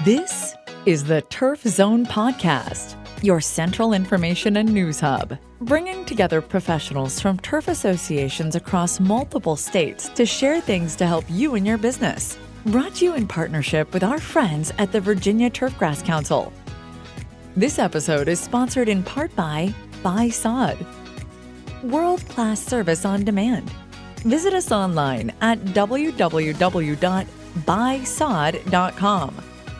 This is the Turf Zone Podcast, your central information and news hub, bringing together professionals from turf associations across multiple states to share things to help you in your business. Brought to you in partnership with our friends at the Virginia Turfgrass Council. This episode is sponsored in part by Sod, world-class service on demand. Visit us online at www.buysod.com.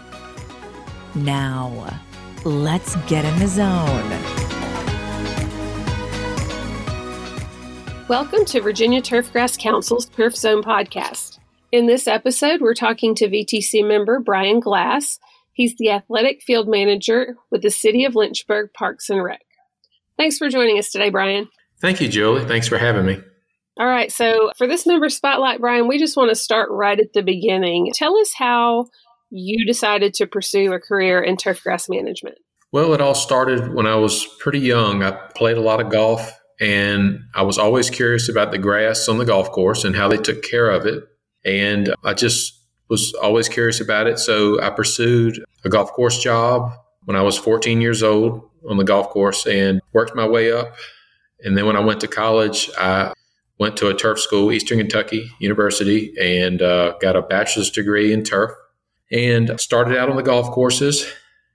Now, let's get in the zone. Welcome to Virginia Turfgrass Council's Turf Zone podcast. In this episode, we're talking to VTC member Brian Glass. He's the athletic field manager with the City of Lynchburg Parks and Rec. Thanks for joining us today, Brian. Thank you, Julie. Thanks for having me. All right, so for this member spotlight, Brian, we just want to start right at the beginning. Tell us how you decided to pursue a career in turfgrass management. Well, it all started when I was pretty young. I played a lot of golf, and I was always curious about the grass on the golf course and how they took care of it. And I just was always curious about it. So I pursued a golf course job when I was 14 years old on the golf course and worked my way up. And then when I went to college, I went to a turf school, Eastern Kentucky University, and got a bachelor's degree in turf. And started out on the golf courses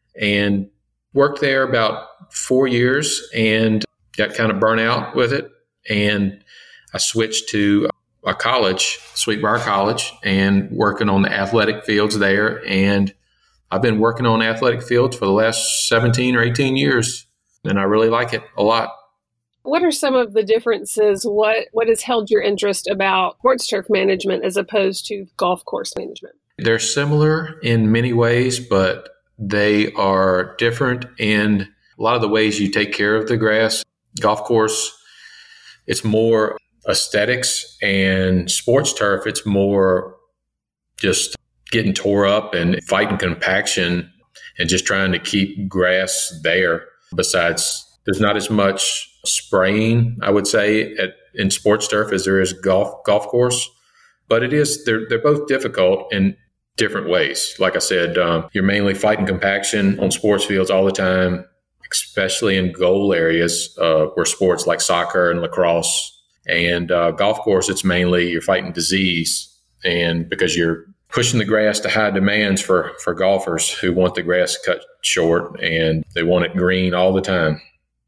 and worked there about 4 years and got kind of burnt out with it. And I switched to a college, Sweetbriar College, and working on the athletic fields there. And I've been working on athletic fields for the last 17 or 18 years, and I really like it a lot. What are some of the differences? What has held your interest about sports turf management as opposed to golf course management? They're similar in many ways, but they are different in a lot of the ways you take care of the grass. Golf course, it's more aesthetics, and sports turf, it's more just getting tore up and fighting compaction and just trying to keep grass there. Besides, there's not as much spraying, I would say, in sports turf as there is golf course. But they're both difficult in different ways. Like I said, you're mainly fighting compaction on sports fields all the time, especially in goal areas where sports like soccer and lacrosse. And golf course, it's mainly you're fighting disease, and because you're pushing the grass to high demands for golfers who want the grass cut short and they want it green all the time.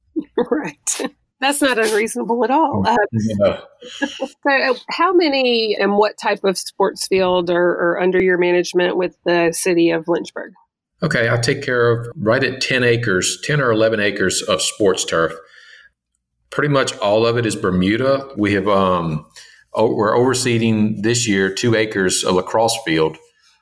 Right. That's not unreasonable at all. No. So how many and what type of sports field are under your management with the City of Lynchburg? Okay, I take care of right at 10 or 11 acres of sports turf. Pretty much all of it is Bermuda. We have we're overseeding this year 2 acres of lacrosse field.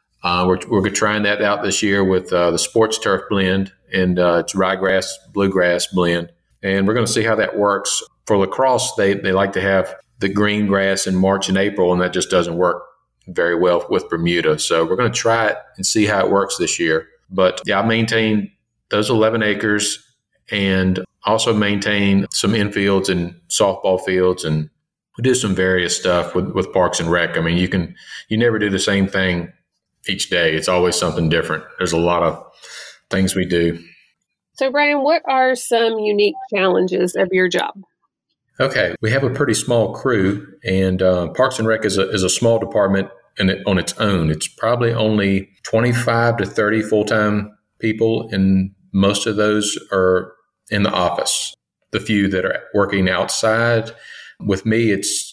We're trying that out this year with the sports turf blend, and it's ryegrass, bluegrass blend. And we're going to see how that works. For lacrosse, they like to have the green grass in March and April, and that just doesn't work very well with Bermuda. So we're going to try it and see how it works this year. But yeah, I maintain those 11 acres and also maintain some infields and softball fields, and we do some various stuff with Parks and Rec. I mean, you never do the same thing each day. It's always something different. There's a lot of things we do. So, Brian, what are some unique challenges of your job? Okay, we have a pretty small crew, and Parks and Rec is a small department on its own. It's probably only 25 to 30 full-time people, and most of those are in the office. The few that are working outside with me, it's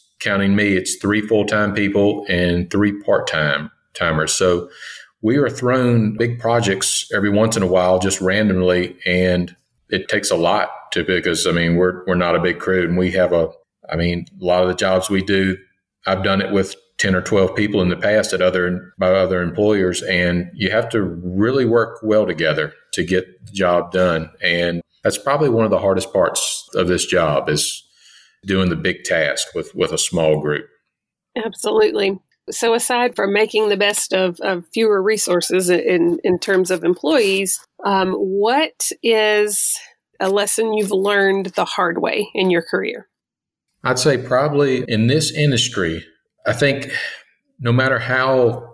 3 full-time people and 3 part-timers. So we are thrown big projects every once in a while, just randomly, and it takes a lot because we're not a big crew, and we have a lot of the jobs we do, I've done it with 10 or 12 people in the past by other employers, and you have to really work well together to get the job done. And that's probably one of the hardest parts of this job is doing the big task with a small group. Absolutely. So aside from making the best of fewer resources in terms of employees, what is a lesson you've learned the hard way in your career? I'd say probably in this industry, I think no matter how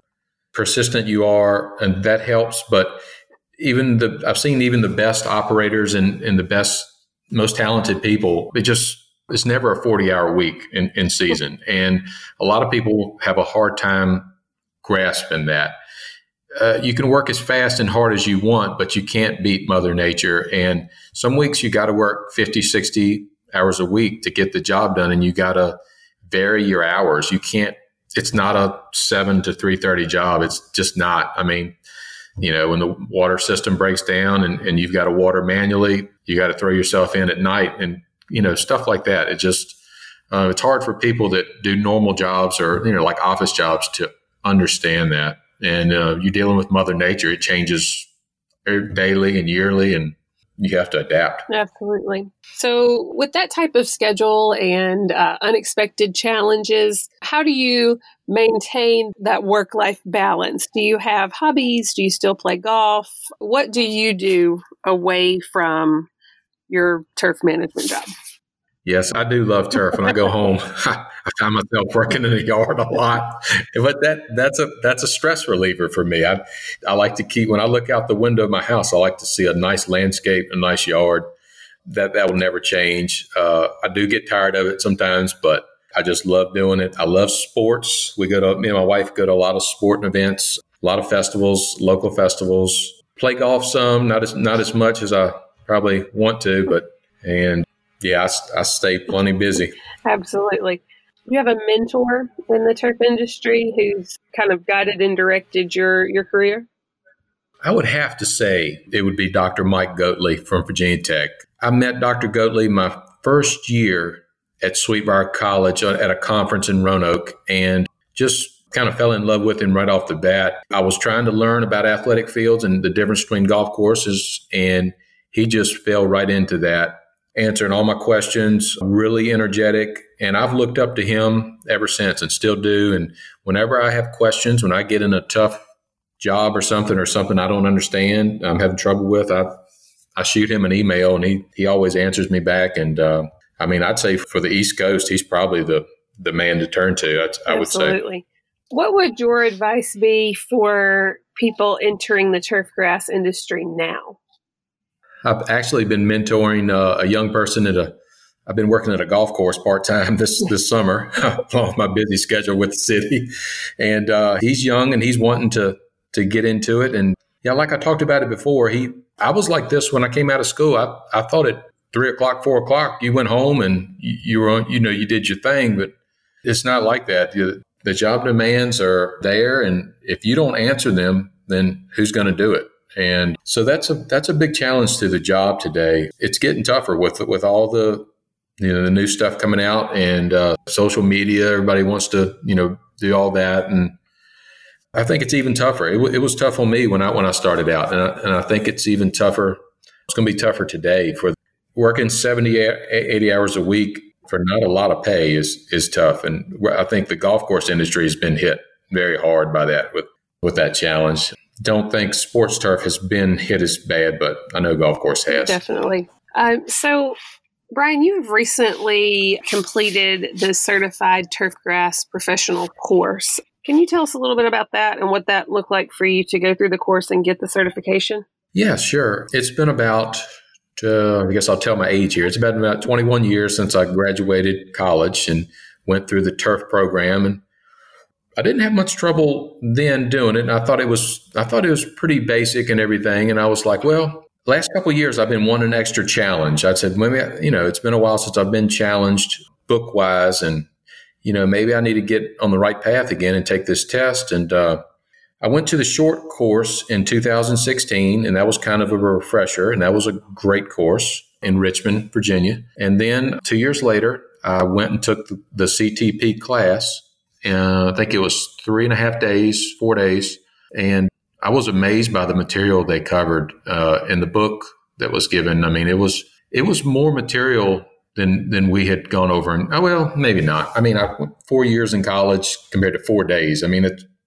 persistent you are, and that helps. But I've seen even the best operators and the best, most talented people, it's never a 40-hour week in season. And a lot of people have a hard time grasping that. You can work as fast and hard as you want, but you can't beat Mother Nature. And some weeks you got to work 50, 60 hours a week to get the job done, and you got to vary your hours. It's not a 7 to 3:30 job. It's just not. I mean, when the water system breaks down and you've got to water manually, you got to throw yourself in at night and, stuff like that. It just, it's hard for people that do normal jobs or, like office jobs to understand that. And you're dealing with Mother Nature. It changes daily and yearly, and you have to adapt. Absolutely. So with that type of schedule and unexpected challenges, how do you maintain that work-life balance? Do you have hobbies? Do you still play golf? What do you do away from your turf management job? Yes, I do love turf. When I go home, I find myself working in the yard a lot. But that's a stress reliever for me. I like to keep, when I look out the window of my house, I like to see a nice landscape, a nice yard. That will never change. I do get tired of it sometimes, but I just love doing it. I love sports. Me and my wife go to a lot of sporting events, a lot of festivals, local festivals. Play golf some, not as much as I probably want to, I stay plenty busy. Absolutely. Do you have a mentor in the turf industry who's kind of guided and directed your career? I would have to say it would be Dr. Mike Goatley from Virginia Tech. I met Dr. Goatley my first year at Sweetbriar College at a conference in Roanoke, and just kind of fell in love with him right off the bat. I was trying to learn about athletic fields and the difference between golf courses, and he just fell right into that, answering all my questions, really energetic. And I've looked up to him ever since and still do. And whenever I have questions, when I get in a tough job or something I don't understand, I'm having trouble with, I shoot him an email, and he always answers me back. And I'd say for the East Coast, he's probably the man to turn to, I would say. Absolutely. What would your advice be for people entering the turf grass industry now? I've actually been mentoring a young person I've been working at a golf course part-time this summer, along with my busy schedule with the city. And he's young and he's wanting to get into it. And yeah, like I talked about it before, I was like this when I came out of school. I thought at 3:00, 4:00, you went home and you were on, you did your thing, but it's not like that. The job demands are there. And if you don't answer them, then who's going to do it? And so that's a big challenge to the job today. It's getting tougher with all the the new stuff coming out and social media. Everybody wants to do all that, and I think it's even tougher. It was tough on me when I started out, and I think it's even tougher. It's going to be tougher today. For working 70, 80 hours a week for not a lot of pay is tough, and I think the golf course industry has been hit very hard by that with that challenge. Don't think sports turf has been hit as bad, but I know golf course has. Definitely. So, Brian, you have recently completed the Certified Turfgrass Professional course. Can you tell us a little bit about that and what that looked like for you to go through the course and get the certification? Yeah, sure. It's been about, I guess I'll tell my age here. It's been about 21 years since I graduated college and went through the turf program, and I didn't have much trouble then doing it. And I thought it was pretty basic and everything. And I was like, well, last couple of years I've been wanting an extra challenge. I said, maybe, it's been a while since I've been challenged book wise, and maybe I need to get on the right path again and take this test. And I went to the short course in 2016, and that was kind of a refresher. And that was a great course in Richmond, Virginia. And then 2 years later, I went and took the CTP class. I think it was 3.5 days, 4 days. And I was amazed by the material they covered in the book that was given. I mean, it was more material than we had gone over. And well, maybe not. I mean, I went 4 years in college compared to 4 days. I mean,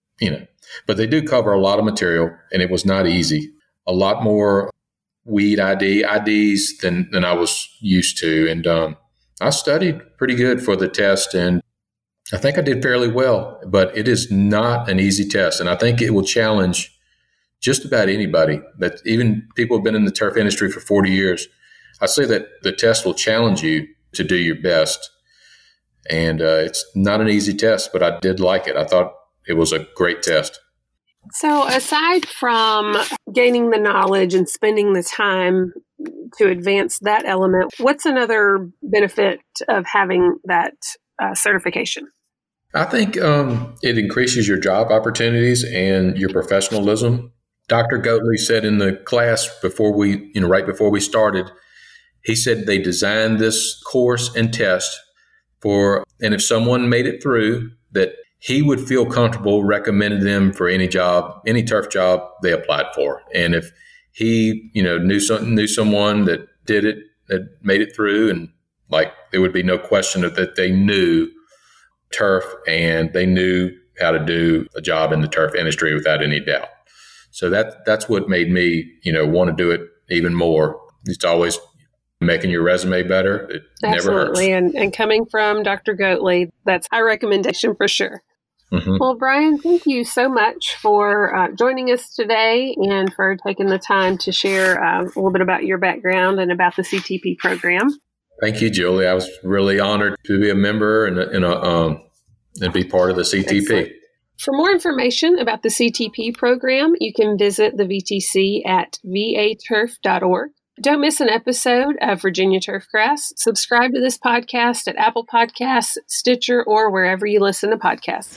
but they do cover a lot of material, and it was not easy. A lot more weed IDs than I was used to. And I studied pretty good for the test, and I think I did fairly well, but it is not an easy test. And I think it will challenge just about anybody, that even people who have been in the turf industry for 40 years. I say that the test will challenge you to do your best. And it's not an easy test, but I did like it. I thought it was a great test. So aside from gaining the knowledge and spending the time to advance that element, what's another benefit of having that certification? I think it increases your job opportunities and your professionalism. Dr. Goatley said in the class right before we started, he said they designed this course and test and if someone made it through, that he would feel comfortable recommending them for any turf job they applied for. And if he, knew someone that did it, that made it through, and there would be no question that they knew turf and they knew how to do a job in the turf industry without any doubt. So that's what made me, want to do it even more. It's always making your resume better. It Absolutely. never hurts. And coming from Dr. Goatley, that's high recommendation for sure. Mm-hmm. Well, Brian, thank you so much for joining us today and for taking the time to share a little bit about your background and about the CTP program. Thank you, Julie. I was really honored to be a member and be part of the CTP. Excellent. For more information about the CTP program, you can visit the VTC at vaturf.org. Don't miss an episode of Virginia Turfgrass. Subscribe to this podcast at Apple Podcasts, Stitcher, or wherever you listen to podcasts.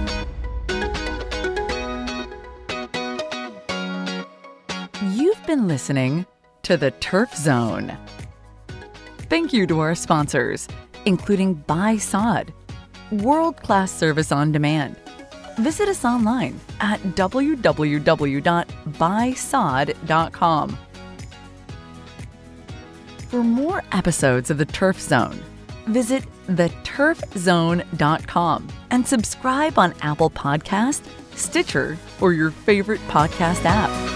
You've been listening to The Turf Zone. Thank you to our sponsors, including Buy Sod, world-class service on demand. Visit us online at www.buysod.com. For more episodes of The Turf Zone, visit theturfzone.com and subscribe on Apple Podcasts, Stitcher, or your favorite podcast app.